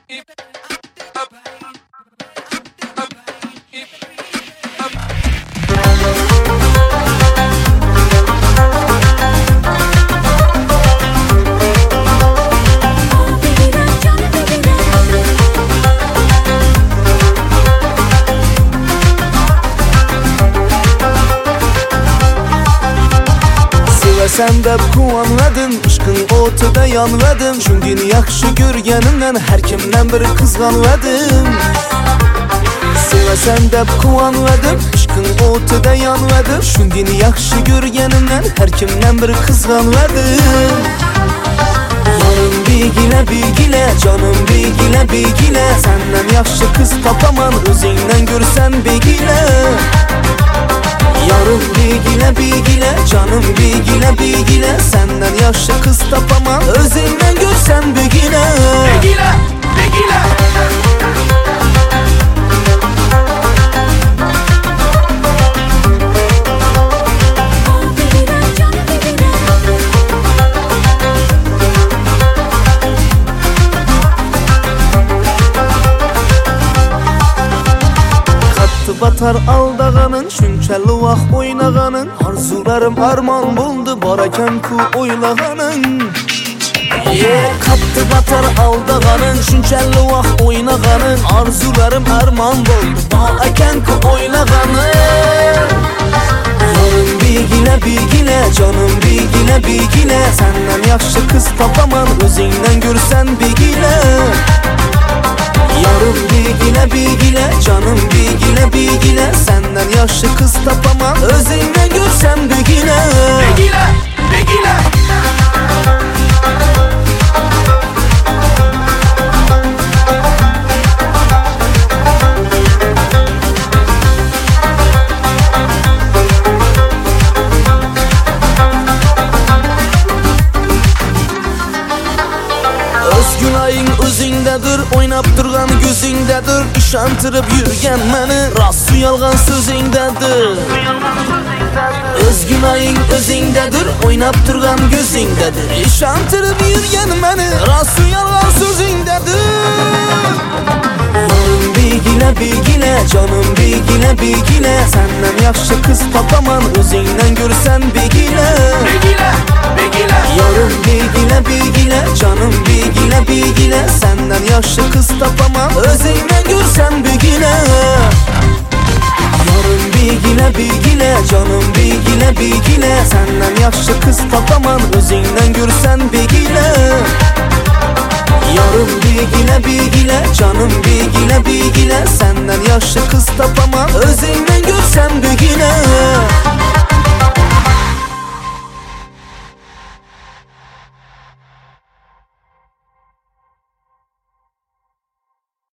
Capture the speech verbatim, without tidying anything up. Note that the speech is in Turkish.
Sen de quvonladin, ishqing o'tida yonladim. Shungini yaxshi ko'rganimdan har kimdan bir qizg'anladim. Sevasan deb quvonladim, ishqing o'tida yonladim. Shungini yaxshi ko'rganimdan har kimdan bir qizg'anladim. Yorim begila begila, jonim begila begila, sendan yaxshi qiz topaman, o'zingdan ko'rsan begila. Yarım begila begila, canım begila begila, senden yaxshi qiz topaman, o'zingdan ko'rsan begila. Begila, begila. Batar aldağanın, shunchali vaqt o'ynag'aning, orzularim armon bo'ldi, bor ekan-ku o'ylag'aning. Qattiq batar aldağanın, shunchali vaqt o'ynag'aning, orzularim armon bo'ldi, bor ekan-ku o'ylag'aning. Yorim begila begila, jonim begila begila, sendan yaxshi qiz topaman, o'zingdan ko'rsan begila. Yarım begila begila, canım begila begila, senden yaxshi qiz topaman, o'zingdan ko'rsan begila. Begila, begila. Günaying o'zingdadir, o'ynab turgan ko'zingdadir, ishontirib yurgan meni rost yolg'on so'zingdadir. O'z gunoying o'zingdadir, o'ynab turgan ko'zingdadir, ishontirib yurgan meni rost yolg'on so'zingdadir. Yorim begila begila, jonim begila begila, senden yaxshi qiz topaman, o'zingdan ko'rsan begila. Begila, begila. Yorim begila begila, canım begila begila, senden yaxshi qiz topaman, o'zingdan ko'rsan begila. Yorim begila begila, canım begila begila, senden yaxshi qiz topaman, o'zingdan ko'rsan begila. Yorim begila begila, canım begila begila, senden yaxshi qiz topaman, o'zingdan ko'rsan begila.